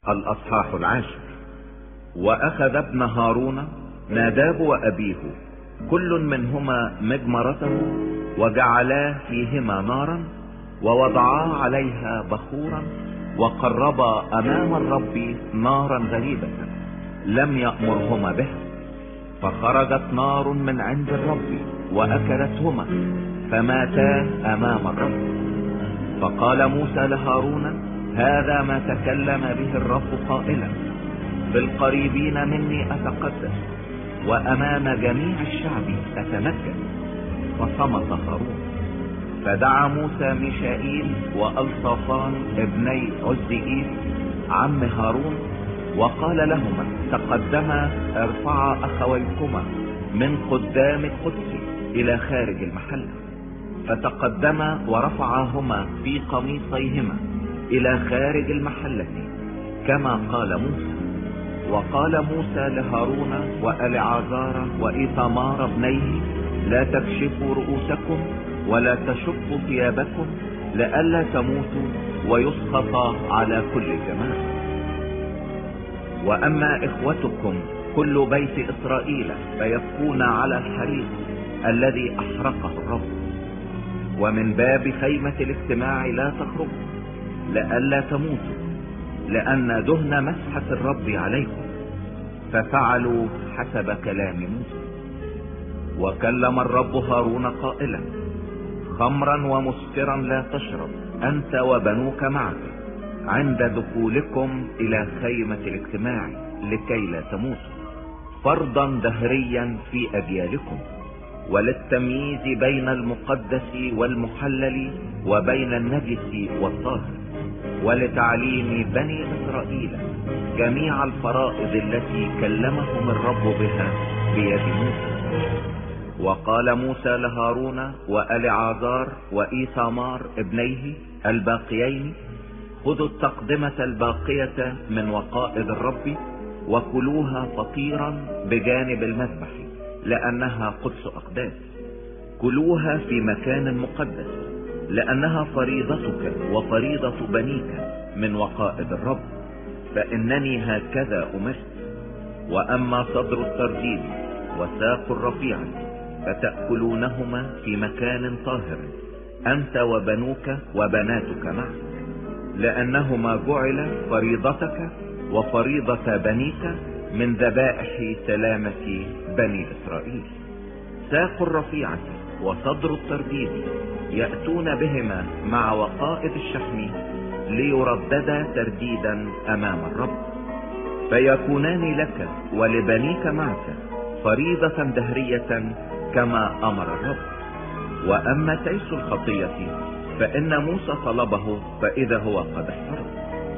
الأصحاح 10. وأخذ ابن هارون ناداب وأبيه كل منهما مجمرته، وجعلا فيهما نارا، ووضعا عليها بخورا، وقربا أمام الرب نارا غريبة لم يأمرهما بها. فخرجت نار من عند الرب وأكلتهما، فماتا أمام الرب. فقال موسى لهارون: هذا ما تكلم به الرب قائلا: بالقريبين مني أتقدس، وأمام جميع الشعب أتنجس. فصمت هارون. فدعا موسى ميشائيل وألصافان ابني عزئيل عم هارون، وقال لهما: تقدما ارفعا أخويكما من قدام القدس إلى خارج المحل. فتقدما ورفعاهما في قميصيهما إلى خارج المحلة كما قال موسى. وقال موسى لهارون وألعازار وإيثمار ابنيه: لا تكشفوا رؤوسكم ولا تشقوا ثيابكم، لئلا تموتوا ويسقط على كل جماعة. وأما إخوتكم كل بيت إسرائيل فيبكون على الحريق الذي أحرقه الرب. ومن باب خيمة الاجتماع لا تخرجوا، لئلا تموتوا، لأن دهن مسحة الرب عليكم. ففعلوا حسب كلام موسى. وكلم الرب هارون قائلا: خمرا ومسكرا لا تشرب أنت وبنوك معك عند دخولكم إلى خيمة الاجتماع، لكي لا تموتوا، فرضا دهريا في أجيالكم، وللتمييز بين المقدس والمحلل وبين النجس والطاهر، ولتعليم بني إسرائيل جميع الفرائض التي كلمهم الرب بها بيد موسى. وقال موسى لهارون وألعازار وإيثمار ابنيه الباقيين: خذوا التقدمة الباقية من وقائد الرب وكلوها فطيرا بجانب المذبح، لأنها قدس أقداس. كلوها في مكان مقدس، لأنها فريضتك وفريضة بنيك من وقائد الرب، فإنني هكذا أمرت. وأما صدر الترديد وساق الرفيع فتأكلونهما في مكان طاهر أنت وبنوك وبناتك معك، لأنهما جعل فريضتك وفريضة بنيك من ذبائح سلامة بني إسرائيل. ساق الرفيعة وصدر الترديد يأتون بهما مع وقائد الشحم ليرددا ترديدا أمام الرب، فيكونان لك ولبنيك معك فريضة دهرية كما أمر الرب. وأما تيس الخطية فإن موسى طلبه، فإذا هو قد احترم.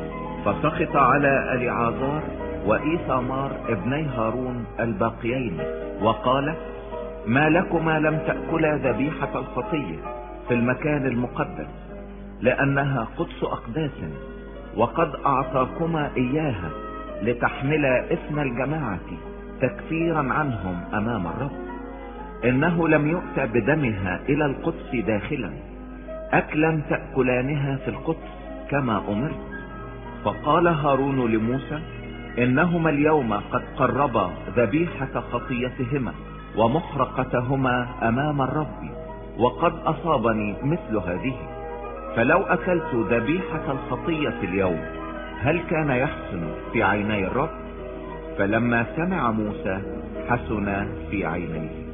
فسخط على ألعازار وإيثمار ابني هارون الباقيين وقال: ما لكما لم تأكلا ذبيحة الخطية في المكان المقدس، لأنها قدس أقداس، وقد أعطاكما إياها لتحملا إثم الجماعة تكفيرا عنهم أمام الرب. إنه لم يؤتى بدمها إلى القدس داخلا، أكلا تأكلانها في القدس كما أمرت. فقال هارون لموسى: إنهما اليوم قد قربا ذبيحة خطيتهما ومحرقتهما أمام الرب، وقد أصابني مثل هذه. فلو أكلت ذبيحة الخطية اليوم، هل كان يحسن في عيني الرب؟ فلما سمع موسى حسن في عينيه.